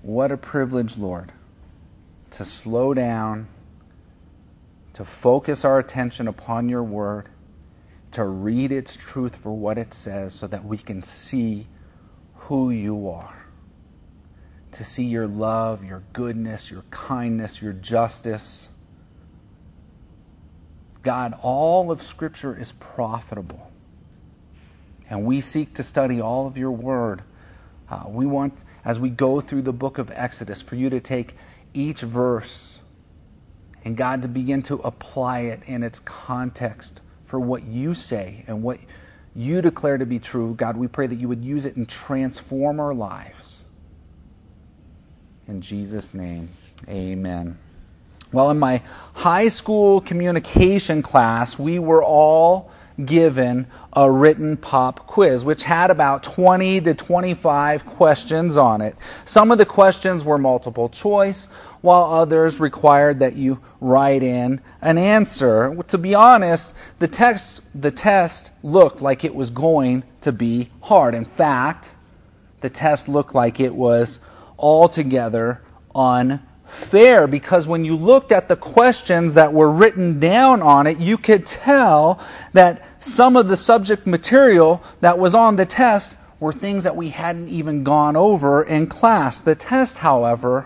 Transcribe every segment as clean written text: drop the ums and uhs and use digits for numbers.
What a privilege, Lord, to slow down, to focus our attention upon your word, to read its truth for what it says so that we can see who you are, to see your love, your goodness, your kindness, your justice. God, all of Scripture is profitable, and we seek to study all of your word. We want, as we go through the book of Exodus, for you to take each verse and God to begin to apply it in its context for what you say and what you declare to be true. God, we pray that you would use it and transform our lives. In Jesus' name, amen. Well, in my high school communication class, we were all given a written pop quiz, which had about 20 to 25 questions on it. Some of the questions were multiple choice, while others required that you write in an answer. To be honest, the test looked like it was going to be hard. In fact, the test looked like it was altogether unfair, because when you looked at the questions that were written down on it, you could tell that some of the subject material that was on the test were things that we hadn't even gone over in class. The test, however,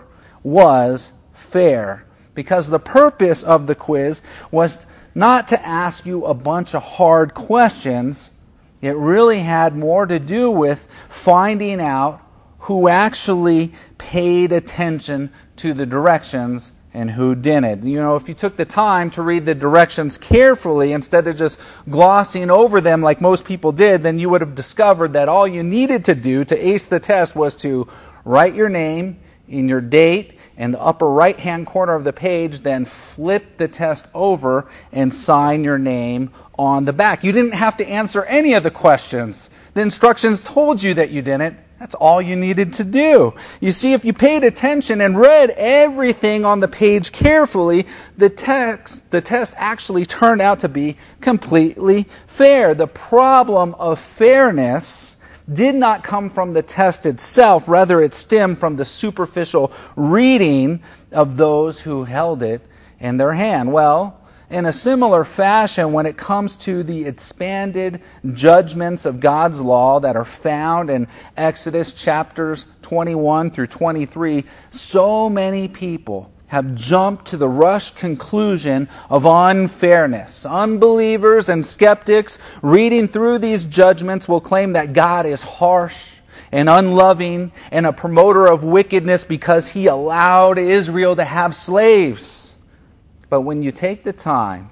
was fair, because the purpose of the quiz was not to ask you a bunch of hard questions. It really had more to do with finding out who actually paid attention to the directions and who didn't. You know, if you took the time to read the directions carefully instead of just glossing over them like most people did, then you would have discovered that all you needed to do to ace the test was to write your name and your date in the upper right-hand corner of the page, then flip the test over and sign your name on the back. You didn't have to answer any of the questions. The instructions told you that you didn't. That's all you needed to do. You see, if you paid attention and read everything on the page carefully, the test actually turned out to be completely fair. The problem of fairness did not come from the test itself. Rather, it stemmed from the superficial reading of those who held it in their hand. Well, in a similar fashion, when it comes to the expanded judgments of God's law that are found in Exodus chapters 21 through 23, so many people have jumped to the rushed conclusion of unfairness. Unbelievers and skeptics reading through these judgments will claim that God is harsh and unloving and a promoter of wickedness because He allowed Israel to have slaves. But when you take the time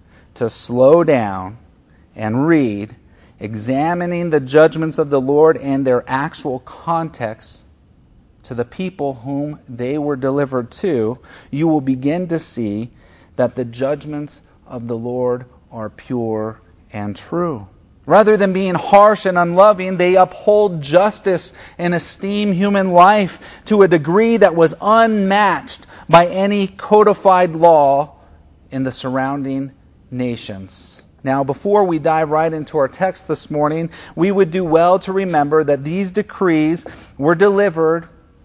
to slow down and read, examining the judgments of the Lord and their actual context to the people whom they were delivered to, you will begin to see that the judgments of the Lord are pure and true. Rather than being harsh and unloving, they uphold justice and esteem human life to a degree that was unmatched by any codified law in the surrounding nations. Now, before we dive right into our text this morning, we would do well to remember that these decrees were delivered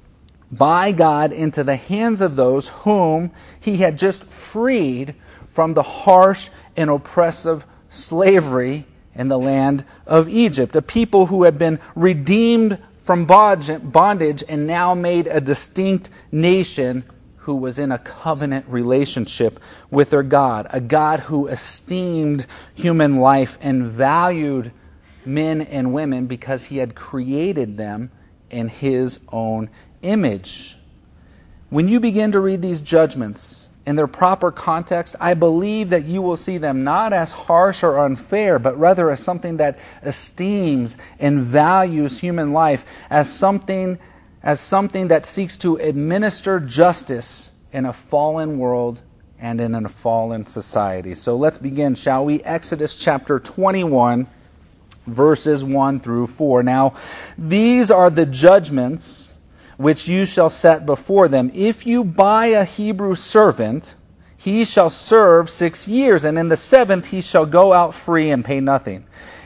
by God into the hands of those whom He had just freed from the harsh and oppressive slavery in the land of Egypt, a people who had been redeemed from bondage and now made a distinct nation who was in a covenant relationship with their God, a God who esteemed human life and valued men and women because He had created them in His own image. When you begin to read these judgments in their proper context, I believe that you will see them not as harsh or unfair, but rather as something that esteems and values human life, as something that seeks to administer justice in a fallen world and in a fallen society. So let's begin, shall we? Exodus chapter 21, verses 1 through 4. Now, these are the judgments which you shall set before them. If you buy a Hebrew servant, he shall serve 6 years, and in the 7th he shall go out free and pay nothing.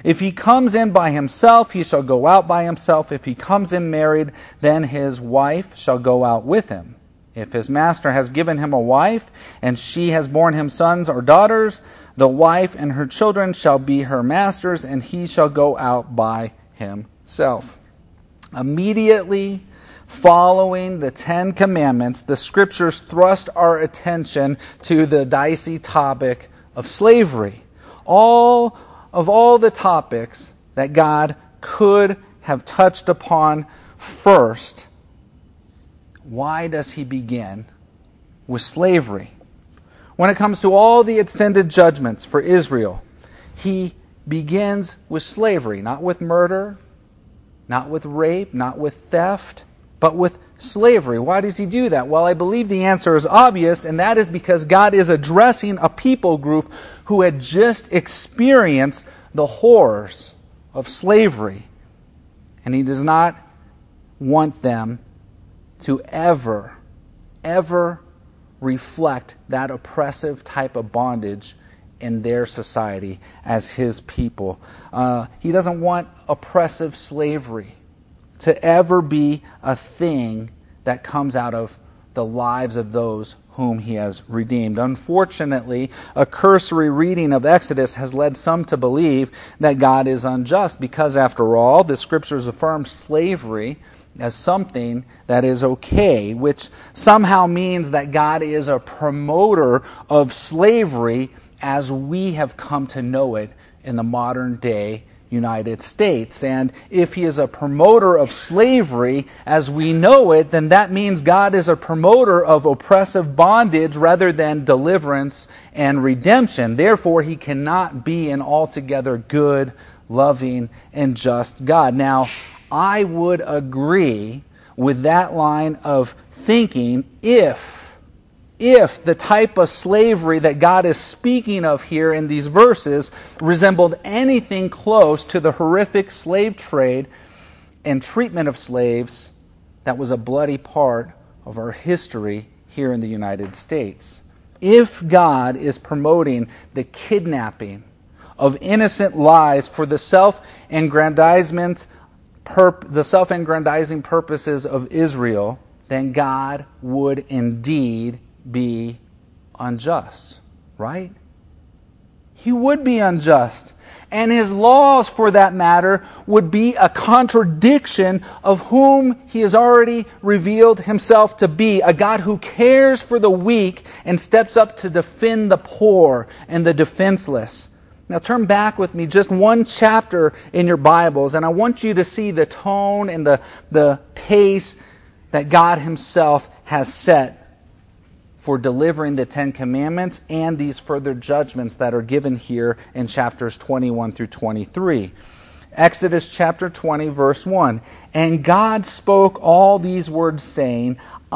If he comes in by himself, he shall go out by himself. If he comes in married, then his wife shall go out with him. If his master has given him a wife, and she has borne him sons or daughters, the wife and her children shall be her master's, and he shall go out by himself. Immediately following the Ten Commandments, the Scriptures thrust our attention to the dicey topic of slavery. All the topics that God could have touched upon first, why does he begin with slavery? When it comes to all the extended judgments for Israel, he begins with slavery, not with murder, not with rape, not with theft, but with slavery. Why does he do that? Well, I believe the answer is obvious, and that is because God is addressing a people group who had just experienced the horrors of slavery. And he does not want them to ever reflect that oppressive type of bondage in their society as his people. He doesn't want oppressive slavery to ever be a thing that comes out of the lives of those whom he has redeemed. Unfortunately, a cursory reading of Exodus has led some to believe that God is unjust because, after all, the Scriptures affirm slavery as something that is okay, which somehow means that God is a promoter of slavery as we have come to know it in the modern day United States. And if he is a promoter of slavery as we know it, then that means God is a promoter of oppressive bondage rather than deliverance and redemption. Therefore, he cannot be an altogether good, loving, and just God. Now, I would agree with that line of thinking if the type of slavery that God is speaking of here in these verses resembled anything close to the horrific slave trade and treatment of slaves that was a bloody part of our history here in the United States. If God is promoting the kidnapping of innocent lives for the self-aggrandizing purposes of Israel, then God would indeed be unjust, right? He would be unjust. And his laws, for that matter, would be a contradiction of whom he has already revealed himself to be, a God who cares for the weak and steps up to defend the poor and the defenseless. Now turn back with me just one chapter in your Bibles, and I want you to see the tone and the pace that God himself has set for delivering the Ten Commandments and these further judgments that are given here in chapters 21 through 23. Exodus chapter 20, verse 1. And God spoke all these words, saying,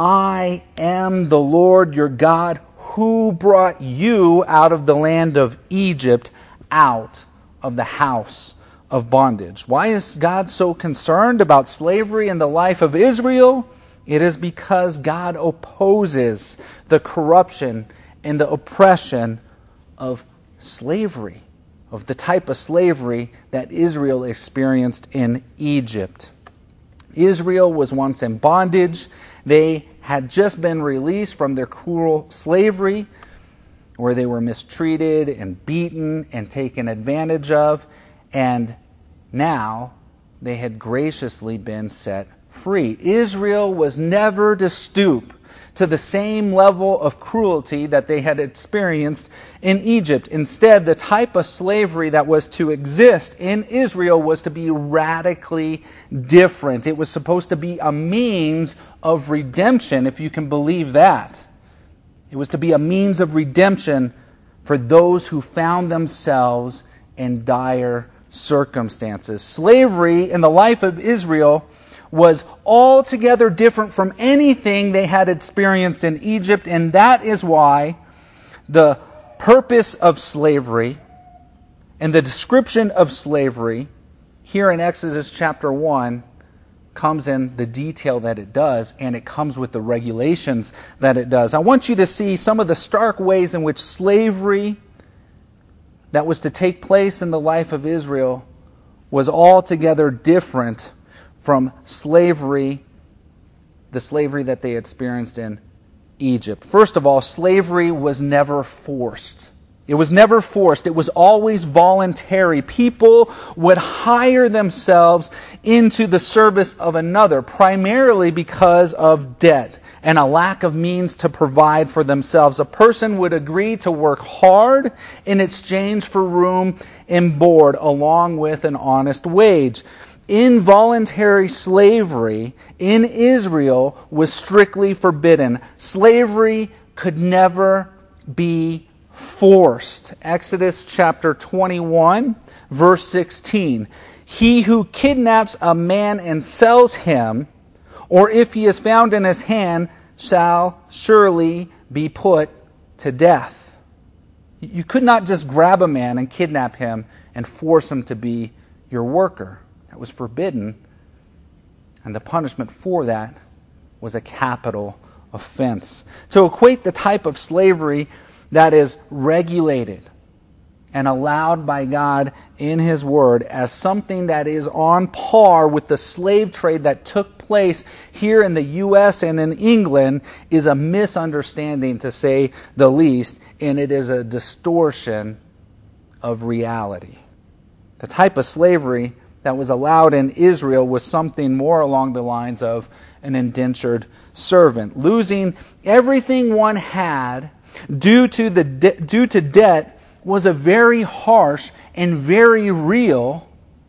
I am the Lord your God, who brought you out of the land of Egypt, out of the house of bondage. Why is God so concerned about slavery in the life of Israel? It is because God opposes the corruption and the oppression of slavery, of the type of slavery that Israel experienced in Egypt. Israel was once in bondage. They had just been released from their cruel slavery, where they were mistreated and beaten and taken advantage of, and now they had graciously been set free. Israel was never to stoop to the same level of cruelty that they had experienced in Egypt. Instead, the type of slavery that was to exist in Israel was to be radically different. It was supposed to be a means of redemption, if you can believe that. It was to be a means of redemption for those who found themselves in dire circumstances. Slavery in the life of Israel was altogether different from anything they had experienced in Egypt, and that is why the purpose of slavery and the description of slavery here in Exodus chapter 1 comes in the detail that it does, and it comes with the regulations that it does. I want you to see some of the stark ways in which slavery that was to take place in the life of Israel was altogether different from slavery, the slavery that they experienced in Egypt. First of all, slavery was never forced. It was never forced. It was always voluntary. People would hire themselves into the service of another, primarily because of debt and a lack of means to provide for themselves. A person would agree to work hard in exchange for room and board, along with an honest wage. Involuntary slavery in Israel was strictly forbidden. Slavery could never be forced. Exodus chapter 21, verse 16. He who kidnaps a man and sells him, or if he is found in his hand, shall surely be put to death. You could not just grab a man and kidnap him and force him to be your worker. That was forbidden. And the punishment for that was a capital offense. To equate the type of slavery that is regulated and allowed by God in His Word as something that is on par with the slave trade that took place here in the U.S. and in England is a misunderstanding, to say the least, and it is a distortion of reality. The type of slavery that was allowed in Israel was something more along the lines of an indentured servant. Losing everything one had due to debt was a very harsh and very real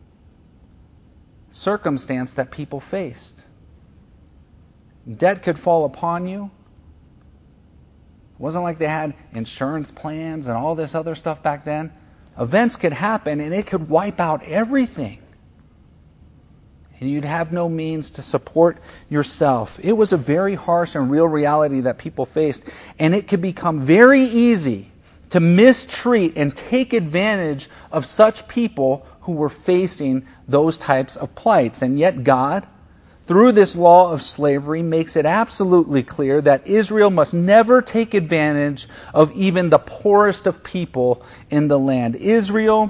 circumstance that people faced. Debt could fall upon you. It wasn't like they had insurance plans and all this other stuff back then. Events could happen and it could wipe out everything. And you'd have no means to support yourself. It was a very harsh and real reality that people faced. And it could become very easy to mistreat and take advantage of such people who were facing those types of plights. And yet God, through this law of slavery, makes it absolutely clear that Israel must never take advantage of even the poorest of people in the land. Israel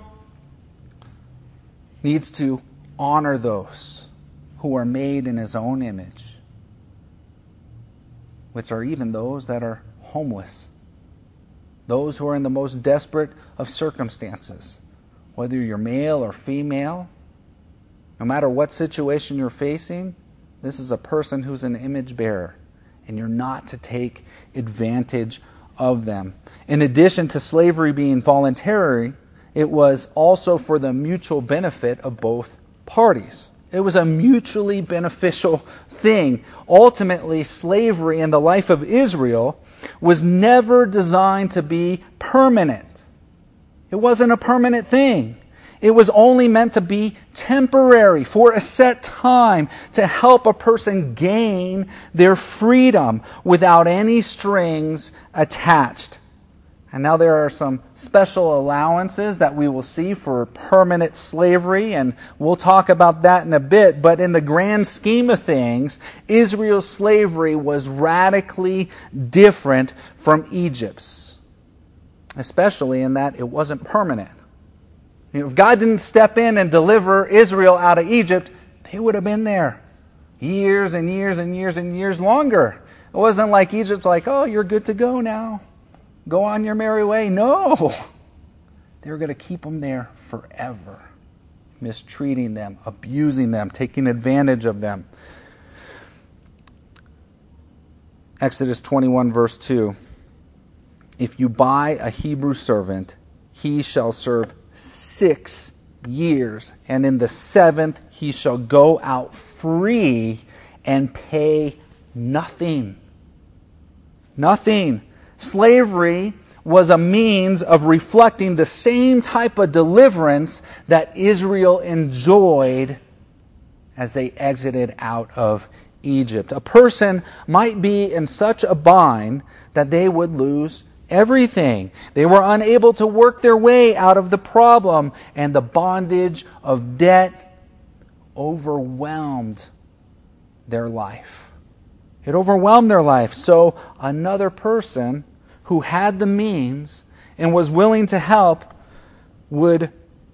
needs to honor those who are made in His own image, which are even those that are homeless, those who are in the most desperate of circumstances, whether you're male or female, no matter what situation you're facing. This is a person who's an image bearer, and you're not to take advantage of them. In addition to slavery being voluntary, it was also for the mutual benefit of both parties. It was a mutually beneficial thing. Ultimately, slavery in the life of Israel was never designed to be permanent. It wasn't a permanent thing. It was only meant to be temporary, for a set time, to help a person gain their freedom without any strings attached. And now there are some special allowances that we will see for permanent slavery, and we'll talk about that in a bit. But in the grand scheme of things, Israel's slavery was radically different from Egypt's, especially in that it wasn't permanent. If God didn't step in and deliver Israel out of Egypt, they would have been there years and years and years and years longer. It wasn't like Egypt's like, oh, you're good to go now. Go on your merry way. No. They were going to keep them there forever, mistreating them, abusing them, taking advantage of them. Exodus 21, verse 2. If you buy a Hebrew servant, he shall serve 6 years, and in the 7th he shall go out free and pay nothing. Nothing. Slavery was a means of reflecting the same type of deliverance that Israel enjoyed as they exited out of Egypt. A person might be in such a bind that they would lose everything. They were unable to work their way out of the problem, and the bondage of debt overwhelmed their life. It overwhelmed their life. So another person who had the means and was willing to help would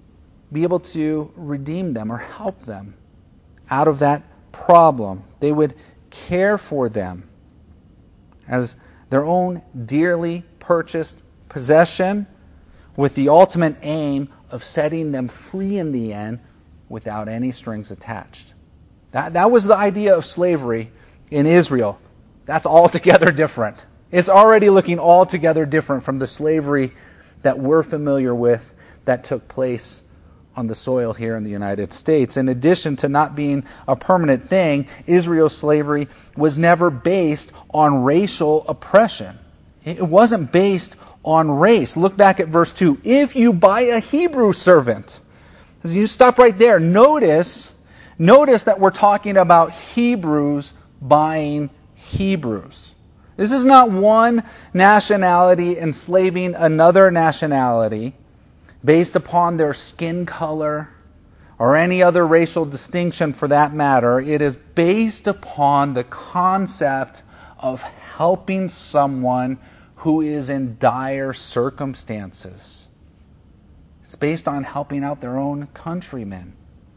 be able to redeem them or help them out of that problem. They would care for them as their own dearly purchased possession, with the ultimate aim of setting them free in the end without any strings attached. That was the idea of slavery in Israel. That's altogether different. It's already looking altogether different from the slavery that we're familiar with that took place on the soil here in the United States. In addition to not being a permanent thing, Israel's slavery was never based on racial oppression. It wasn't based on race. Look back at verse 2. If you buy a Hebrew servant, you stop right there. Notice that we're talking about Hebrews buying Hebrews. This is not one nationality enslaving another nationality based upon their skin color or any other racial distinction for that matter. It is based upon the concept of helping someone who is in dire circumstances. It's based on helping out their own countrymen,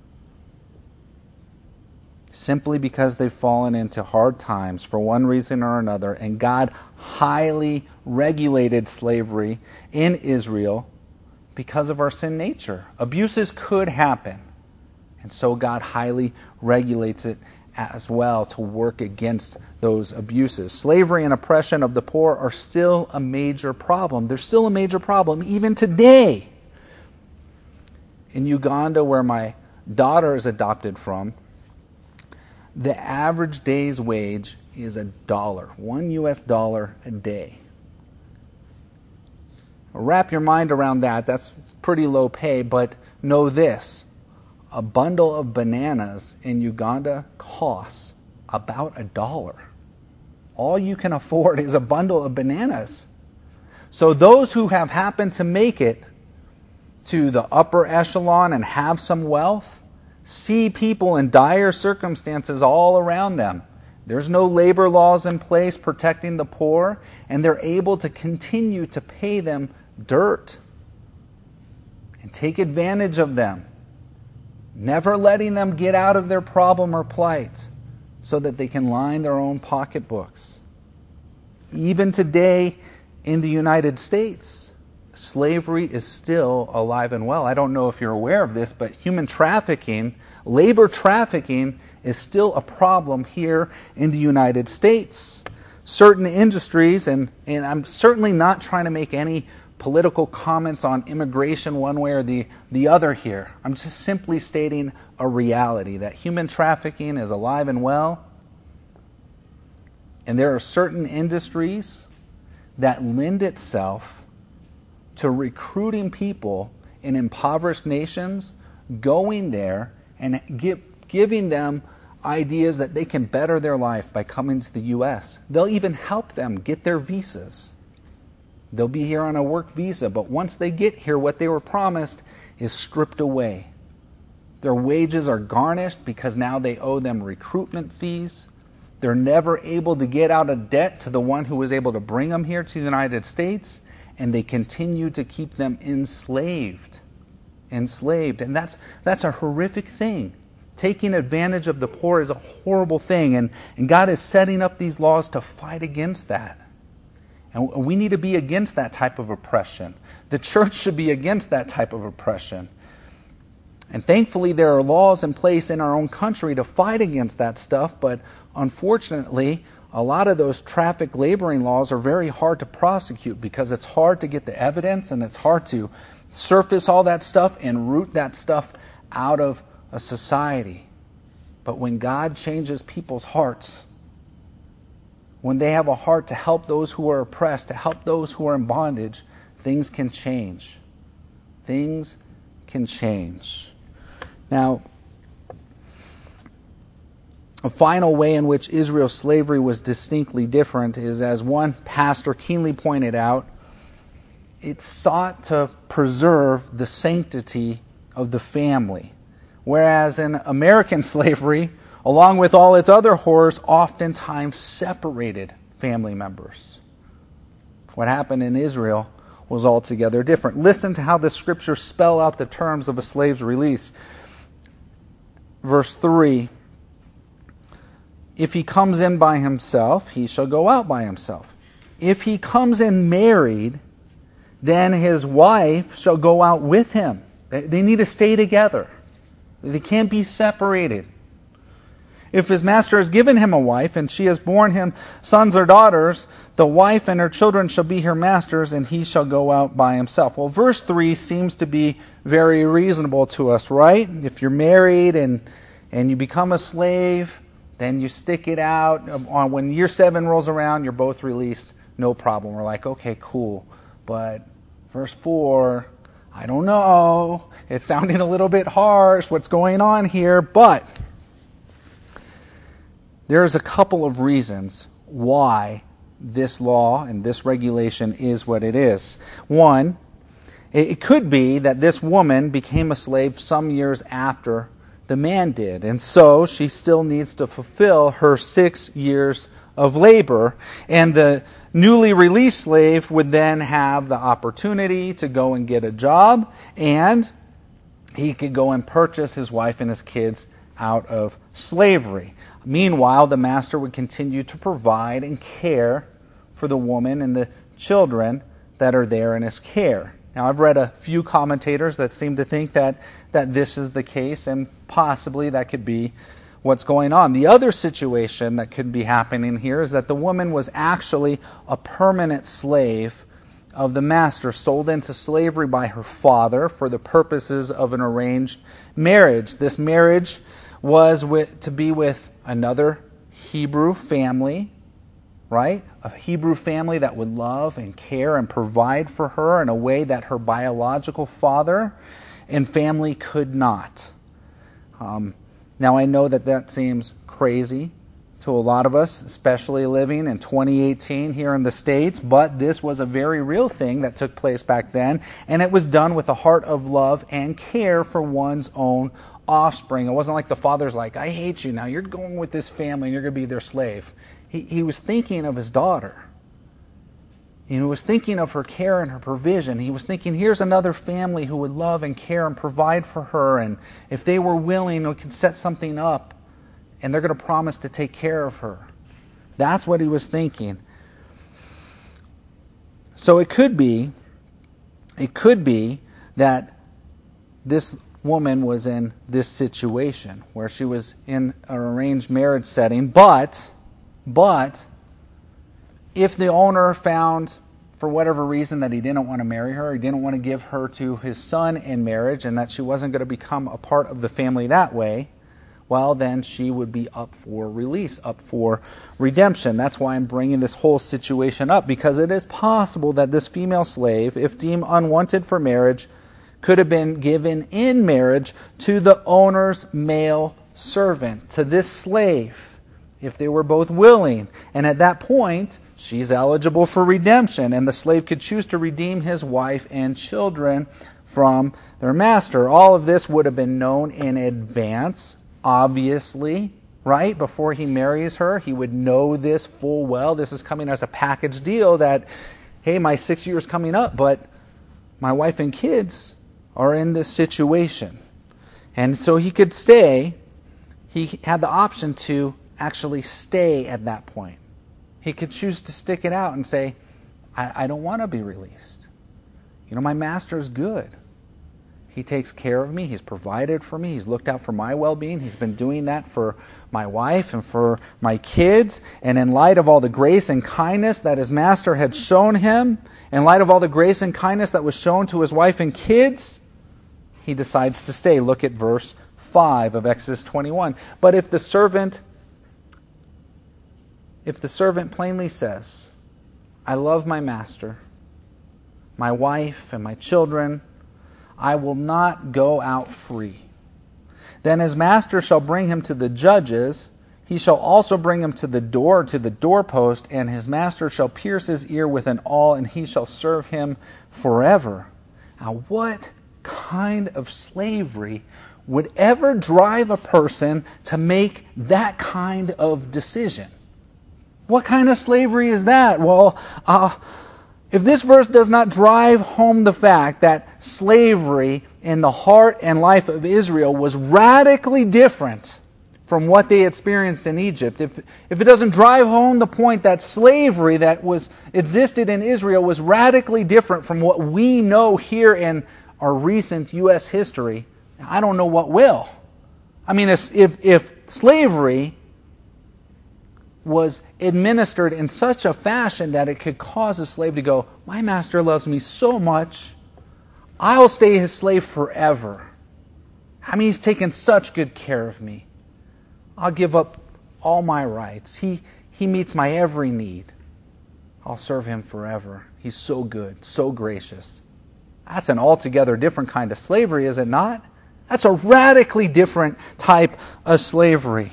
simply because they've fallen into hard times for one reason or another, and God highly regulated slavery in Israel because of our sin nature. Abuses could happen, and so God highly regulates it as well to work against those abuses. Slavery and oppression of the poor are still a major problem. They're still a major problem even today. In Uganda, where my daughter is adopted from, the average day's wage is $1, $1 a day. Wrap your mind around that. That's pretty low pay, but know this. A bundle of bananas in Uganda costs about $1. All you can afford is a bundle of bananas. So those who have happened to make it to the upper echelon and have some wealth see people in dire circumstances all around them. There's no labor laws in place protecting the poor, and they're able to continue to pay them dirt and take advantage of them, never letting them get out of their problem or plight so that they can line their own pocketbooks. Even today in the United States, slavery is still alive and well. I don't know if you're aware of this, but human trafficking, labor trafficking, is still a problem here in the United States. Certain industries, and I'm certainly not trying to make any political comments on immigration one way or the other here. I'm just simply stating a reality that human trafficking is alive and well. And there are certain industries that lend itself to recruiting people in impoverished nations, going there and giving them ideas that they can better their life by coming to the U.S. They'll even help them get their visas. They'll be here on a work visa, but once they get here, what they were promised is stripped away. Their wages are garnished because now they owe them recruitment fees. They're never able to get out of debt to the one who was able to bring them here to the United States, and they continue to keep them enslaved. And that's a horrific thing. Taking advantage of the poor is a horrible thing, and God is setting up these laws to fight against that. And we need to be against that type of oppression. The church should be against that type of oppression. And thankfully, there are laws in place in our own country to fight against that stuff, but unfortunately, a lot of those traffic laboring laws are very hard to prosecute because it's hard to get the evidence and it's hard to surface all that stuff and root that stuff out of a society. But when God changes people's hearts, when they have a heart to help those who are oppressed, to help those who are in bondage, things can change. Things can change. Now, a final way in which Israel's slavery was distinctly different is, as one pastor keenly pointed out, it sought to preserve the sanctity of the family. Whereas in American slavery, along with all its other horrors, oftentimes separated family members. What happened in Israel was altogether different. Listen to how the Scriptures spell out the terms of a slave's release. Verse 3, if he comes in by himself, he shall go out by himself. If he comes in married, then his wife shall go out with him. They need to stay together. They can't be separated. If his master has given him a wife, and she has borne him sons or daughters, the wife and her children shall be her master's, and he shall go out by himself. Well, verse 3 seems to be very reasonable to us, right? If you're married and you become a slave, then you stick it out. When year 7 rolls around, you're both released. No problem. We're like, okay, cool. But verse 4, I don't know. It's sounding a little bit harsh. What's going on here? But there's a couple of reasons why this law and this regulation is what it is. One, it could be that this woman became a slave some years after the man did, and so she still needs to fulfill her 6 years of labor, and the newly released slave would then have the opportunity to go and get a job, and he could go and purchase his wife and his kids out of slavery. Meanwhile, the master would continue to provide and care for the woman and the children that are there in his care. Now, I've read a few commentators that seem to think that this is the case, and possibly that could be what's going on. The other situation that could be happening here is that the woman was actually a permanent slave of the master, sold into slavery by her father for the purposes of an arranged marriage. This marriage was to be with another Hebrew family, right? A Hebrew family that would love and care and provide for her in a way that her biological father and family could not. Now, I know that seems crazy to a lot of us, especially living in 2018 here in the States, but this was a very real thing that took place back then, and it was done with a heart of love and care for one's own offspring. It wasn't like the father's like, I hate you now, you're going with this family and you're going to be their slave. He was thinking of his daughter. He was thinking of her care and her provision. He was thinking, here's another family who would love and care and provide for her, and if they were willing, we could set something up, and they're going to promise to take care of her. That's what he was thinking. So it could be that this woman was in this situation where she was in an arranged marriage setting, but if the owner found, for whatever reason, that he didn't want to marry her, he didn't want to give her to his son in marriage, and that she wasn't going to become a part of the family that way, well, then she would be up for release, up for redemption. That's why I'm bringing this whole situation up, because it is possible that this female slave, if deemed unwanted for marriage, could have been given in marriage to the owner's male servant, to this slave, if they were both willing. And at that point, she's eligible for redemption, and the slave could choose to redeem his wife and children from their master. All of this would have been known in advance, obviously, right? Before he marries her, he would know this full well. This is coming as a package deal that, hey, my 6 years coming up, but my wife and kids are in this situation. And so he could stay. He had the option to actually stay at that point. He could choose to stick it out and say, I don't want to be released. You know, my master's good. He takes care of me. He's provided for me. He's looked out for my well-being. He's been doing that for my wife and for my kids. And in light of all the grace and kindness that his master had shown him, in light of all the grace and kindness that was shown to his wife and kids, he decides to stay. Look at verse 5 of Exodus 21. But if the servant plainly says, I love my master, my wife, and my children, I will not go out free. Then his master shall bring him to the judges. He shall also bring him to the door, to the doorpost, and his master shall pierce his ear with an awl, and he shall serve him forever. Now, what kind of slavery would ever drive a person to make that kind of decision? What kind of slavery is that? Well, If this verse does not drive home the fact that slavery in the heart and life of Israel was radically different from what they experienced in Egypt, if it doesn't drive home the point that slavery that existed in Israel was radically different from what we know here in our recent U.S. history, I don't know what will. I mean, if slavery was administered in such a fashion that it could cause a slave to go, my master loves me so much, I'll stay his slave forever. I mean, he's taken such good care of me. I'll give up all my rights. He meets my every need. I'll serve him forever. He's so good, so gracious. That's an altogether different kind of slavery, is it not? That's a radically different type of slavery.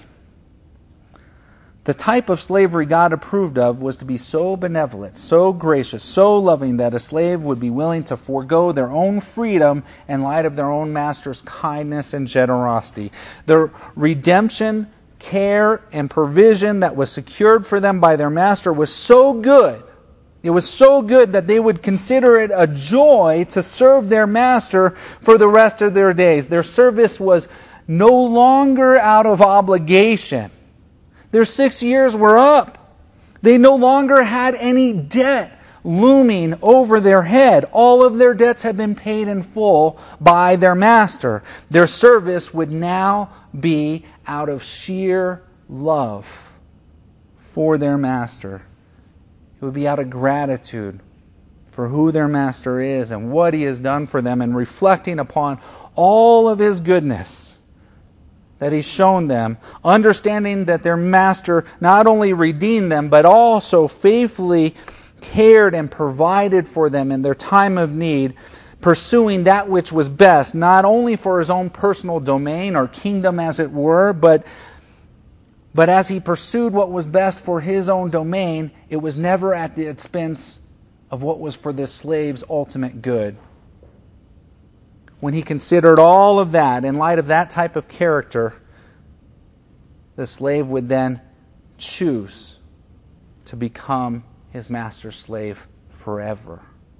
The type of slavery God approved of was to be so benevolent, so gracious, so loving that a slave would be willing to forego their own freedom in light of their own master's kindness and generosity. The redemption, care, and provision that was secured for them by their master was so good. It was so good that they would consider it a joy to serve their master for the rest of their days. Their service was no longer out of obligation. Their 6 years were up. They no longer had any debt looming over their head. All of their debts had been paid in full by their master. Their service would now be out of sheer love for their master. It would be out of gratitude for who their master is and what he has done for them, and reflecting upon all of his goodness that he's shown them, understanding that their master not only redeemed them, but also faithfully cared and provided for them in their time of need, pursuing that which was best, not only for his own personal domain or kingdom as it were, but as he pursued what was best for his own domain, it was never at the expense of what was for the slave's ultimate good. When he considered all of that, in light of that type of character, the slave would then choose to become his master's slave forever.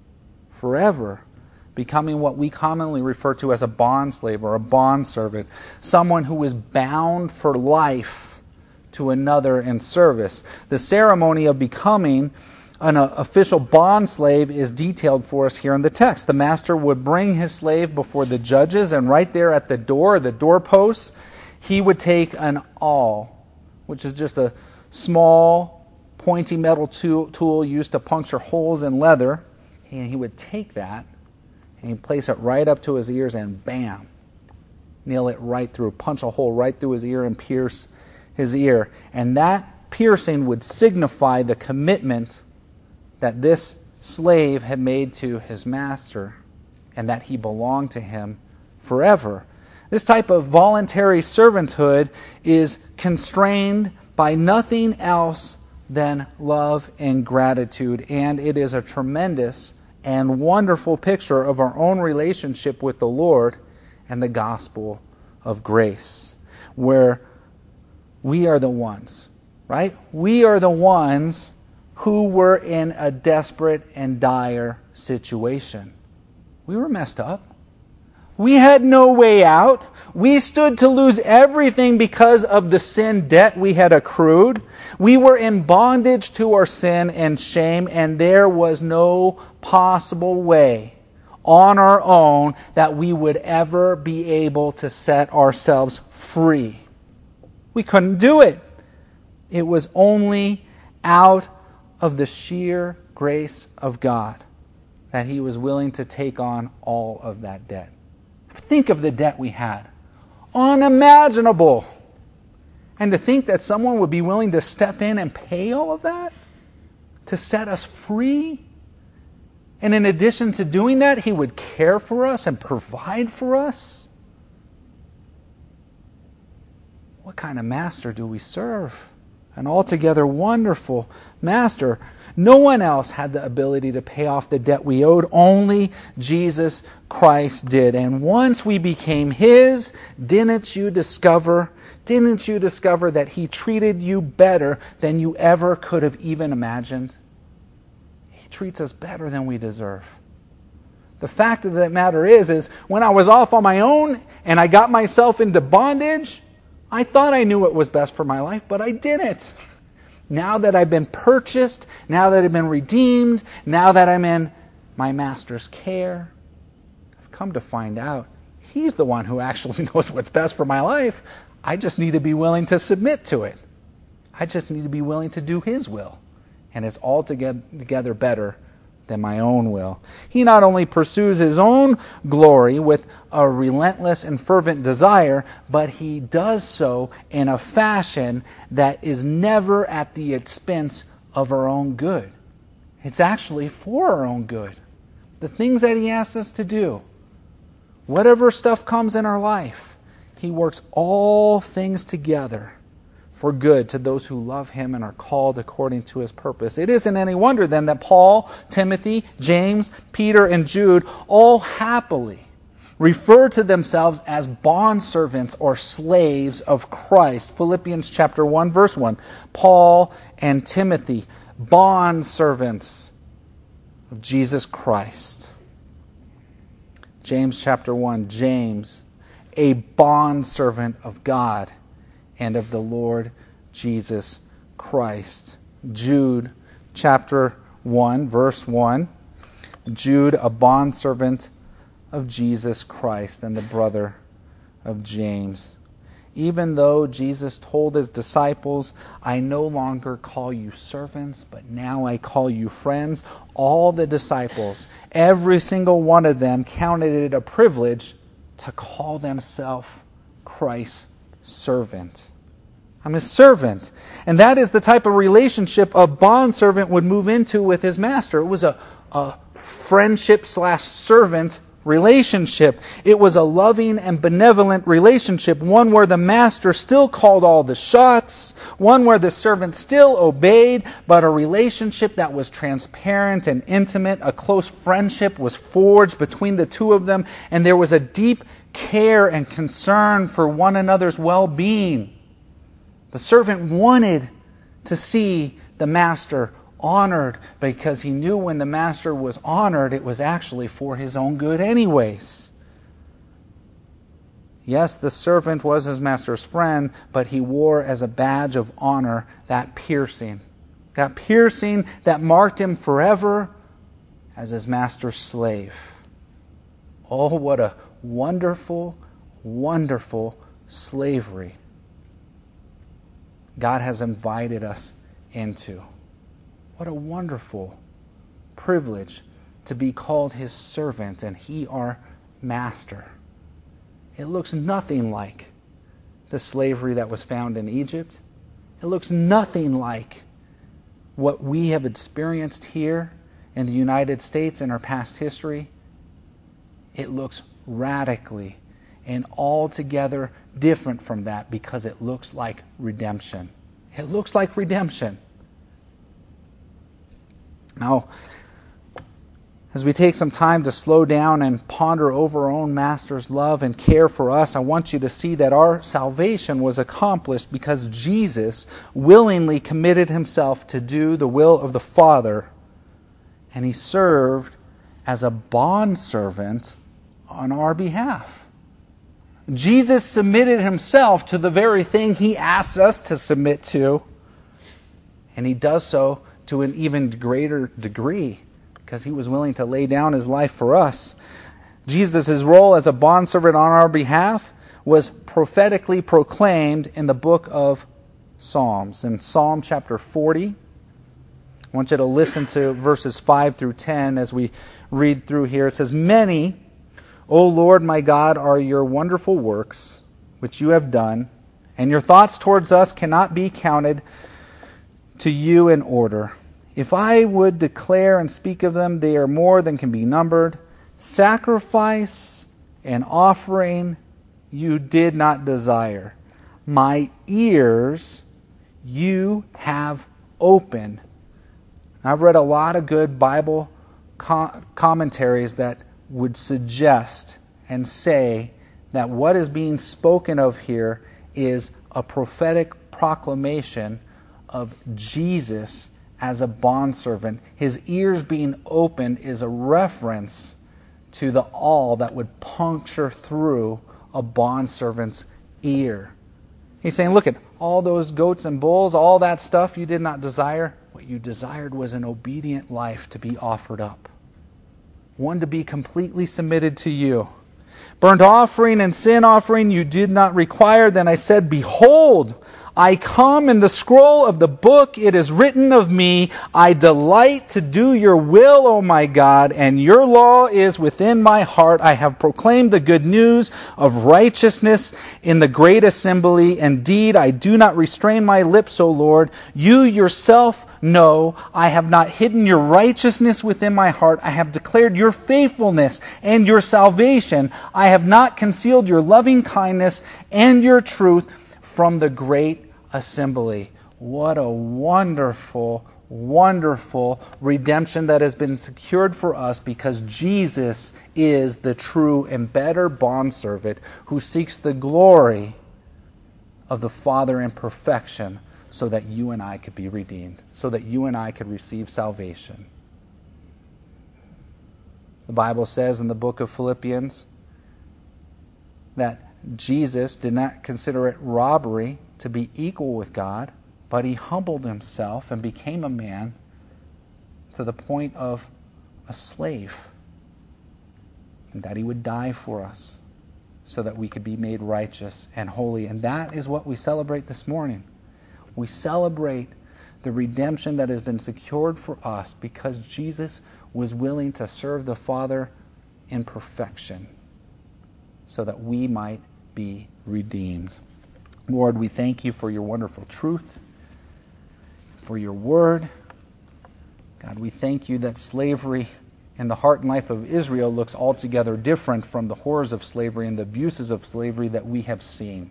Forever. Becoming what we commonly refer to as a bond slave or a bond servant. Someone who is bound for life to another in service. The ceremony of becoming an official bond slave is detailed for us here in the text. The master would bring his slave before the judges, and right there at the doorpost, he would take an awl, which is just a small, pointy metal tool used to puncture holes in leather. And he would take that, and he'd place it right up to his ears, and bam, nail it right through, punch a hole right through his ear and pierce his ear. And that piercing would signify the commitment that this slave had made to his master, and that he belonged to him forever. This type of voluntary servanthood is constrained by nothing else than love and gratitude, and it is a tremendous and wonderful picture of our own relationship with the Lord and the gospel of grace, where we are the ones, right? We are the ones who were in a desperate and dire situation. We were messed up. We had no way out. We stood to lose everything because of the sin debt we had accrued. We were in bondage to our sin and shame, and there was no possible way on our own that we would ever be able to set ourselves free. We couldn't do it. It was only out of the sheer grace of God that he was willing to take on all of that debt. Think of the debt we had. Unimaginable. And to think that someone would be willing to step in and pay all of that to set us free. And in addition to doing that, he would care for us and provide for us. What kind of master do we serve? An altogether wonderful master. No one else had the ability to pay off the debt we owed. Only Jesus Christ did. And once we became his, didn't you discover that he treated you better than you ever could have even imagined? He treats us better than we deserve. The fact of the matter is when I was off on my own and I got myself into bondage, I thought I knew what was best for my life, but I didn't. Now that I've been purchased, now that I've been redeemed, now that I'm in my Master's care, I've come to find out He's the one who actually knows what's best for my life. I just need to be willing to submit to it. I just need to be willing to do His will. And it's altogether better than my own will. He not only pursues His own glory with a relentless and fervent desire, but He does so in a fashion that is never at the expense of our own good. It's actually for our own good. The things that He asks us to do, whatever stuff comes in our life, He works all things together for good to those who love Him and are called according to His purpose. It isn't any wonder then that Paul, Timothy, James, Peter, and Jude all happily refer to themselves as bondservants or slaves of Christ. Philippians chapter 1, verse 1. Paul and Timothy, bondservants of Jesus Christ. James chapter 1, James, a bondservant of God and of the Lord Jesus Christ. Jude chapter 1, verse 1. Jude, a bondservant of Jesus Christ and the brother of James. Even though Jesus told His disciples, I no longer call you servants, but now I call you friends, all the disciples, every single one of them, counted it a privilege to call themselves Christ's servant. I'm His servant. And that is the type of relationship a bondservant would move into with his master. It was a friendship/servant relationship. It was a loving and benevolent relationship, one where the master still called all the shots, one where the servant still obeyed, but a relationship that was transparent and intimate. A close friendship was forged between the two of them, and there was a deep care and concern for one another's well-being. The servant wanted to see the master honored because he knew when the master was honored, it was actually for his own good anyways. Yes, the servant was his master's friend, but he wore as a badge of honor that piercing that marked him forever as his master's slave. Oh, what a wonderful, wonderful slavery God has invited us into. What a wonderful privilege to be called His servant and He our master. It looks nothing like the slavery that was found in Egypt. It looks nothing like what we have experienced here in the United States in our past history. It looks radically and altogether different from that because it looks like redemption. It looks like redemption. Now, as we take some time to slow down and ponder over our own Master's love and care for us, I want you to see that our salvation was accomplished because Jesus willingly committed Himself to do the will of the Father, and He served as a bondservant on our behalf. Jesus submitted Himself to the very thing He asks us to submit to, and He does so to an even greater degree because He was willing to lay down His life for us. Jesus' role as a bondservant on our behalf was prophetically proclaimed in the book of Psalms. In Psalm chapter 40, I want you to listen to verses 5 through 10 as we read through here. It says, Many, O Lord my God, are your wonderful works which you have done, and your thoughts towards us cannot be counted to you in order. If I would declare and speak of them, they are more than can be numbered. Sacrifice and offering you did not desire. My ears you have opened. I've read a lot of good Bible commentaries that would suggest and say that what is being spoken of here is a prophetic proclamation of Jesus as a bondservant. His ears being opened is a reference to the awl that would puncture through a bondservant's ear. He's saying, look at all those goats and bulls, all that stuff you did not desire. What you desired was an obedient life to be offered up. One to be completely submitted to you. Burnt offering and sin offering you did not require. Then I said, behold, I come. In the scroll of the book it is written of me, I delight to do your will, O my God, and your law is within my heart. I have proclaimed the good news of righteousness in the great assembly. Indeed, I do not restrain my lips, O Lord. You yourself know I have not hidden your righteousness within my heart. I have declared your faithfulness and your salvation. I have not concealed your loving kindness and your truth from the great assembly. What a wonderful, wonderful redemption that has been secured for us, because Jesus is the true and better bondservant who seeks the glory of the Father in perfection, so that you and I could be redeemed, so that you and I could receive salvation. The Bible says in the book of Philippians that Jesus did not consider it robbery to be equal with God, but he humbled himself and became a man to the point of a slave, and that he would die for us so that we could be made righteous and holy. And that is what we celebrate this morning. We celebrate the redemption that has been secured for us because Jesus was willing to serve the Father in perfection so that we might be redeemed. Lord, we thank you for your wonderful truth, for your word. God, we thank you that slavery in the heart and life of Israel looks altogether different from the horrors of slavery and the abuses of slavery that we have seen.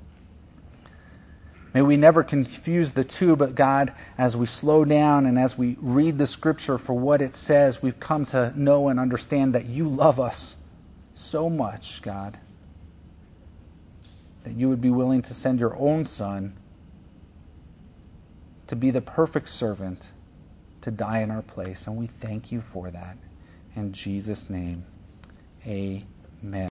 May we never confuse the two, but God, as we slow down and as we read the Scripture for what it says, we've come to know and understand that you love us so much, God, that you would be willing to send your own Son to be the perfect servant, to die in our place. And we thank you for that. In Jesus' name, amen.